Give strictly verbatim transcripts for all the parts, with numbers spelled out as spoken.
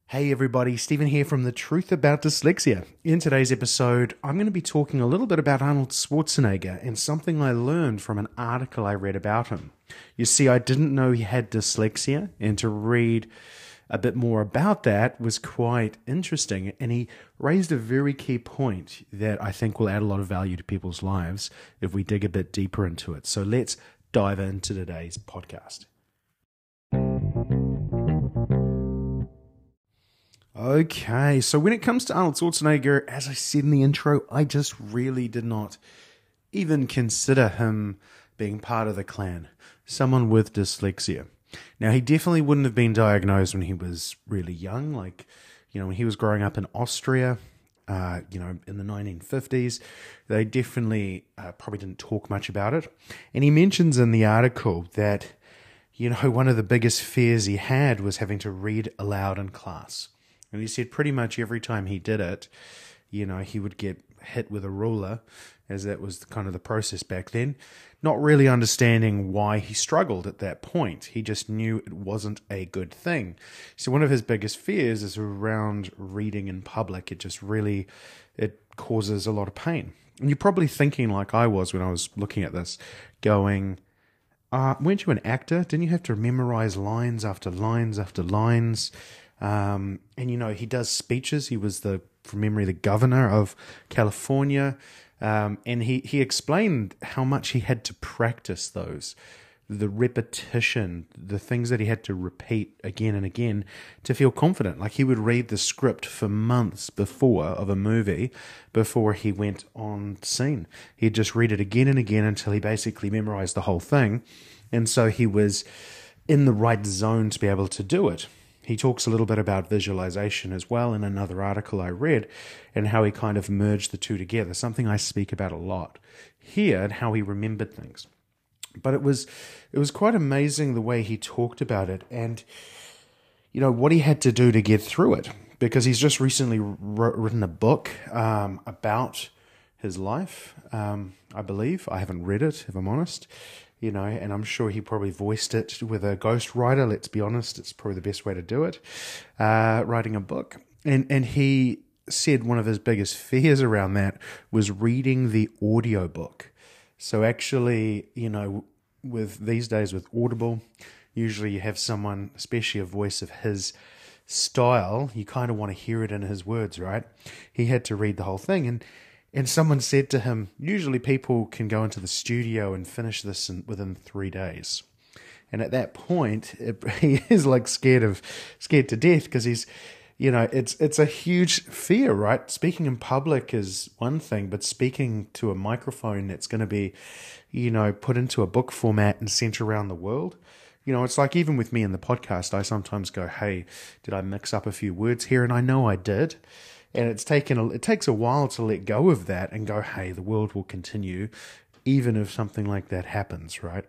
Hey everybody, Stephen here from The Truth About Dyslexia. In today's episode, I'm going to be talking a little bit about Arnold Schwarzenegger and something I learned from an article I read about him. You see, I didn't know he had dyslexia, and to read a bit more about that was quite interesting, and he raised a very key point that I think will add a lot of value to people's lives if we dig a bit deeper into it. So let's dive into today's podcast. Okay, so when it comes to Arnold Schwarzenegger, as I said in the intro, I just really did not even consider him being part of the clan, someone with dyslexia. Now, he definitely wouldn't have been diagnosed when he was really young, like, you know, when he was growing up in Austria, uh, you know, in the nineteen fifties. They definitely uh, probably didn't talk much about it. And he mentions in the article that, you know, one of the biggest fears he had was having to read aloud in class. And he said pretty much every time he did it, you know, he would get hit with a ruler, as that was kind of the process back then, not really understanding why he struggled at that point. He just knew it wasn't a good thing. So one of his biggest fears is around reading in public. It just really, it causes a lot of pain. And you're probably thinking like I was when I was looking at this, going, uh, weren't you an actor? Didn't you have to memorize lines after lines after lines? Um, and, you know, he does speeches. He was, the from memory, the governor of California. Um, and he, he explained how much he had to practice those, the repetition, the things that he had to repeat again and again to feel confident. Like he would read the script for months before of a movie before he went on scene. He'd just read it again and again until he basically memorized the whole thing. And so he was in the right zone to be able to do it. He talks a little bit about visualization as well in another article I read, and how he kind of merged the two together, something I speak about a lot here, and how he remembered things. But it was it was quite amazing the way he talked about it, and you know what he had to do to get through it, because he's just recently wrote, written a book um, about his life, um, I believe. I haven't read it, if I'm honest. You know, and I'm sure he probably voiced it with a ghostwriter. Let's be honest, it's probably the best way to do it, uh, writing a book. And and he said one of his biggest fears around that was reading the audiobook. So actually, you know, with these days with Audible, usually you have someone, especially a voice of his style, you kind of want to hear it in his words, right? He had to read the whole thing. And And someone said to him, usually people can go into the studio and finish this in, within three days. And at that point, it, he is like scared of, scared to death, because he's, you know, it's it's a huge fear, right? Speaking in public is one thing, but speaking to a microphone that's going to be, you know, put into a book format and sent around the world. You know, it's like even with me in the podcast, I sometimes go, hey, did I mix up a few words here? And I know I did. And it's taken a, it takes a while to let go of that and go, hey, the world will continue, even if something like that happens, right?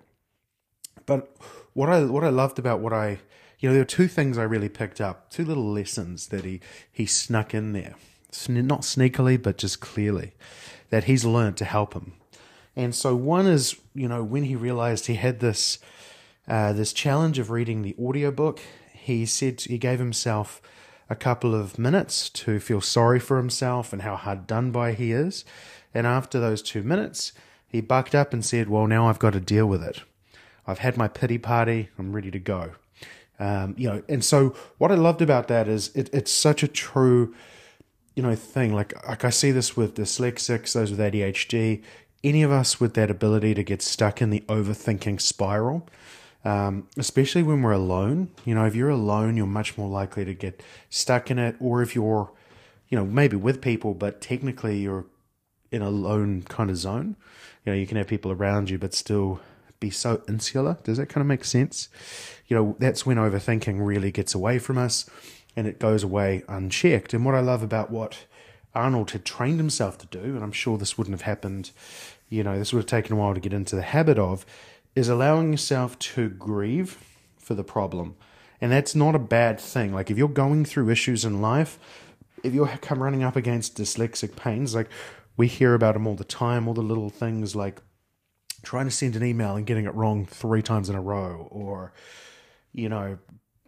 But what I what I loved about what I, you know, there were two things I really picked up, two little lessons that he he snuck in there, not sneakily, but just clearly, that he's learned to help him. And so one is, you know, when he realized he had this uh, this challenge of reading the audiobook, he said he gave himself a couple of minutes to feel sorry for himself and how hard done by he is. And after those two minutes, he bucked up and said, well, now I've got to deal with it. I've had my pity party. I'm ready to go. Um, you know, and so what I loved about that is it, it's such a true, you know, thing. Like, like I see this with dyslexics, those with A D H D, any of us with that ability to get stuck in the overthinking spiral. Um, especially when we're alone. You know, if you're alone, you're much more likely to get stuck in it. Or if you're, you know, maybe with people, but technically you're in a lone kind of zone. You know, you can have people around you, but still be so insular. Does that kind of make sense? You know, that's when overthinking really gets away from us and it goes away unchecked. And what I love about what Arnold had trained himself to do, and I'm sure this wouldn't have happened, you know, this would have taken a while to get into the habit of, is allowing yourself to grieve for the problem. And that's not a bad thing. Like if you're going through issues in life, if you're come running up against dyslexic pains, like we hear about them all the time, all the little things like trying to send an email and getting it wrong three times in a row, or, you know,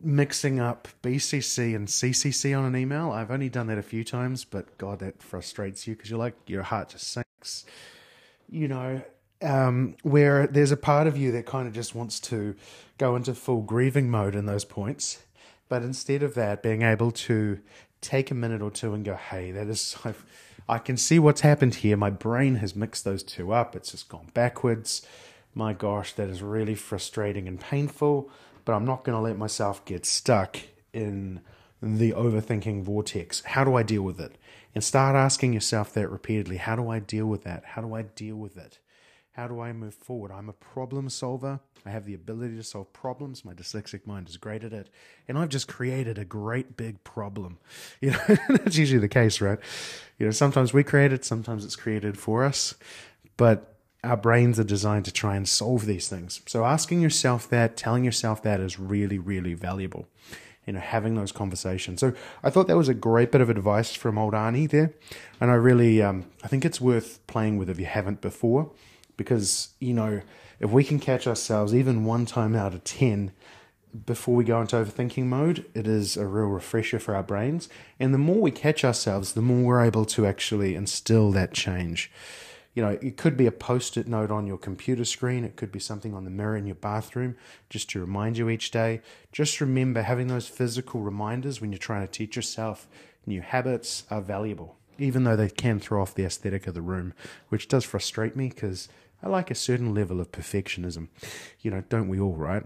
mixing up B C C and C C C on an email. I've only done that a few times, but God, that frustrates you because you're like, your heart just sinks. You know, um, where there's a part of you that kind of just wants to go into full grieving mode in those points. But instead of that, being able to take a minute or two and go, hey, that is, I've, I can see what's happened here. My brain has mixed those two up. It's just gone backwards. My gosh, that is really frustrating and painful, but I'm not going to let myself get stuck in the overthinking vortex. How do I deal with it? And start asking yourself that repeatedly. How do I deal with that? How do I deal with it? How do I move forward? I'm a problem solver. I have the ability to solve problems. My dyslexic mind is great at it. And I've just created a great big problem. You know, that's usually the case, right? You know, sometimes we create it, sometimes it's created for us. But our brains are designed to try and solve these things. So asking yourself that, telling yourself that is really, really valuable. You know, having those conversations. So I thought that was a great bit of advice from old Arnie there. And I really, um, I think it's worth playing with if you haven't before. Because, you know, if we can catch ourselves even one time out of ten before we go into overthinking mode, it is a real refresher for our brains. And the more we catch ourselves, the more we're able to actually instill that change. You know, it could be a post-it note on your computer screen. It could be something on the mirror in your bathroom just to remind you each day. Just remember, having those physical reminders when you're trying to teach yourself new habits are valuable, even though they can throw off the aesthetic of the room, which does frustrate me because I like a certain level of perfectionism. You know, don't we all, right?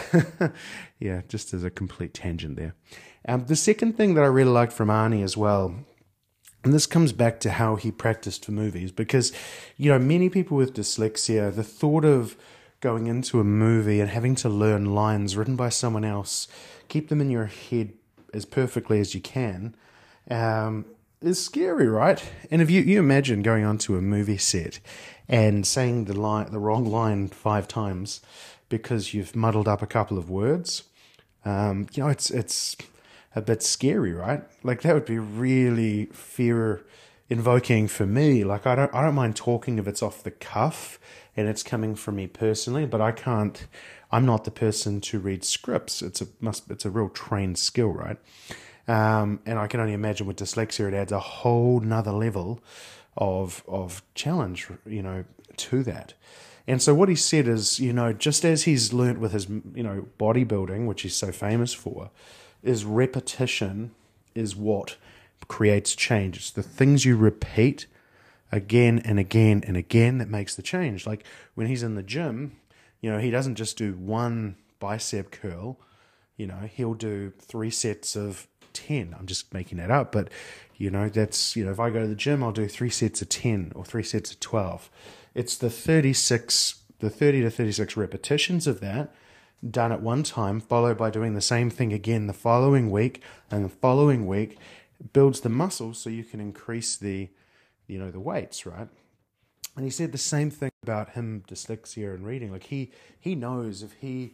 Yeah, just as a complete tangent there. Um, the second thing that I really liked from Arnie as well, and this comes back to how he practiced for movies, because, you know, many people with dyslexia, the thought of going into a movie and having to learn lines written by someone else, keep them in your head as perfectly as you can, um, is scary, right? And if you, you imagine going onto a movie set and saying the line, the wrong line five times because you've muddled up a couple of words, um, you know, it's it's a bit scary, right? Like that would be really fear invoking for me. Like I don't I don't mind talking if it's off the cuff and it's coming from me personally, but I can't. I'm not the person to read scripts. It's a must. It's a real trained skill, right? Um, and I can only imagine with dyslexia, it adds a whole nother level of of challenge, you know, to that. And so what he said is, you know, just as he's learnt with his, you know, bodybuilding, which he's so famous for, is repetition is what creates change. It's the things you repeat again and again and again that makes the change. Like when he's in the gym, you know, he doesn't just do one bicep curl, you know, he'll do three sets of ten. I'm just making that up, but you know, that's, you know, if I go to the gym, I'll do three sets of ten or three sets of twelve. It's the thirty-six, the thirty to thirty-six repetitions of that done at one time, followed by doing the same thing again the following week, and the following week builds the muscle so you can increase the, you know, the weights, right? And he said the same thing about him, dyslexia and reading. Like he, he knows if he,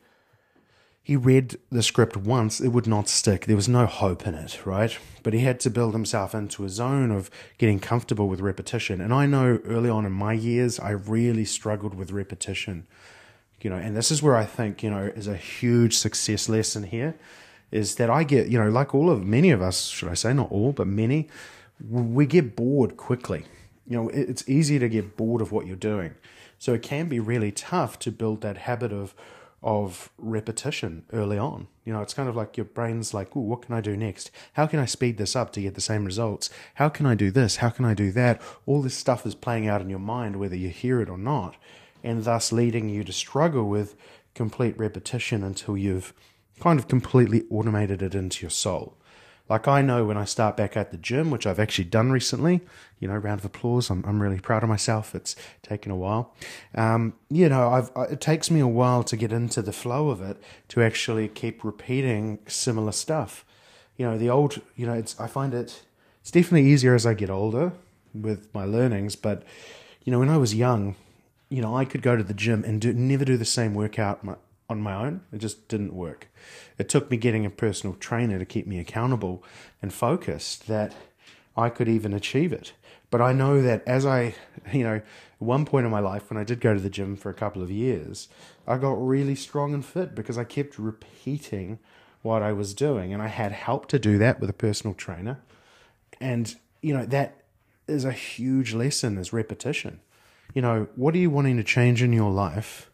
he read the script once, it would not stick. There was no hope in it, right? But he had to build himself into a zone of getting comfortable with repetition. And I know early on in my years, I really struggled with repetition. You know, and this is where I think, you know, is a huge success lesson here, is that I get, you know, like all of, many of us, should I say, not all, but many, we get bored quickly. You know, it's easy to get bored of what you're doing. So it can be really tough to build that habit of of repetition early on. You know, it's kind of like your brain's like, ooh, what can I do next? How can I speed this up to get the same results? How can I do this? How can I do that? All this stuff is playing out in your mind, whether you hear it or not, and thus leading you to struggle with complete repetition until you've kind of completely automated it into your soul. Like I know when I start back at the gym, which I've actually done recently, you know, round of applause. I'm I'm really proud of myself. It's taken a while. Um, you know, I've it takes me a while to get into the flow of it, to actually keep repeating similar stuff. You know, the old, you know, it's I find it it's definitely easier as I get older with my learnings. But you know, when I was young, you know, I could go to the gym and do, never do the same workout my, on my own. It just didn't work. It took me getting a personal trainer to keep me accountable and focused that I could even achieve it. But I know that as I, you know, at one point in my life when I did go to the gym for a couple of years, I got really strong and fit because I kept repeating what I was doing. And I had help to do that with a personal trainer. And, you know, that is a huge lesson, is repetition. You know, what are you wanting to change in your life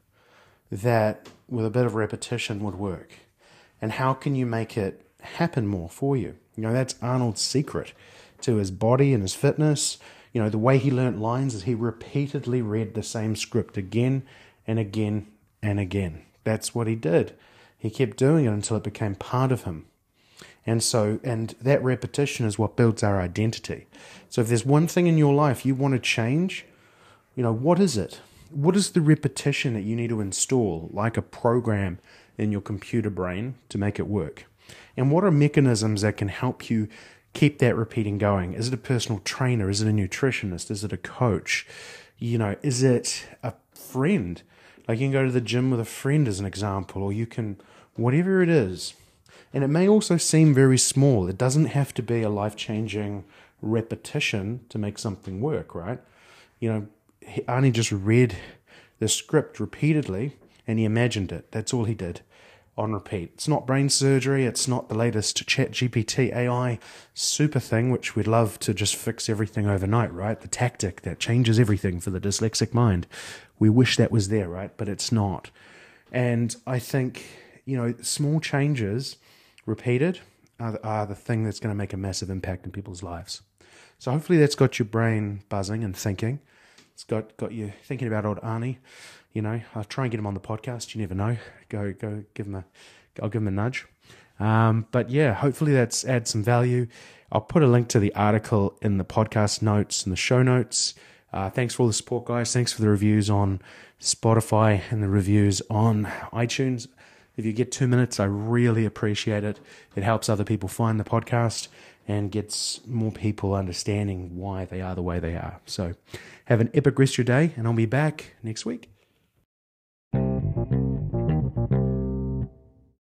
that with a bit of repetition would work? And how can you make it happen more for you? You know, that's Arnold's secret to his body and his fitness. You know, the way he learnt lines is he repeatedly read the same script again and again and again. That's what he did. He kept doing it until it became part of him. And so, and that repetition is what builds our identity. So if there's one thing in your life you want to change, you know, what is it? What is the repetition that you need to install, like a program in your computer brain, to make it work? And what are mechanisms that can help you keep that repeating going? Is it a personal trainer? Is it a nutritionist? Is it a coach? You know, is it a friend? Like you can go to the gym with a friend as an example, or you can, whatever it is. And it may also seem very small. It doesn't have to be a life-changing repetition to make something work, right? You know, Arnie just read the script repeatedly and he imagined it. That's all he did on repeat. It's not brain surgery. It's not the latest Chat G P T A I super thing, which we'd love to just fix everything overnight, right? The tactic that changes everything for the dyslexic mind. We wish that was there, right? But it's not. And I think, you know, small changes repeated are the, are the thing that's going to make a massive impact in people's lives. So hopefully that's got your brain buzzing and thinking. It's got, got you thinking about old Arnie. You know, I'll try and get him on the podcast. You never know. Go, go, give him a, I'll give him a nudge. Um, but yeah, hopefully that's add some value. I'll put a link to the article in the podcast notes and the show notes. Uh, thanks for all the support, guys. Thanks for the reviews on Spotify and the reviews on iTunes. If you get two minutes, I really appreciate it. It helps other people find the podcast and gets more people understanding why they are the way they are. So have an epic rest of your day, and I'll be back next week.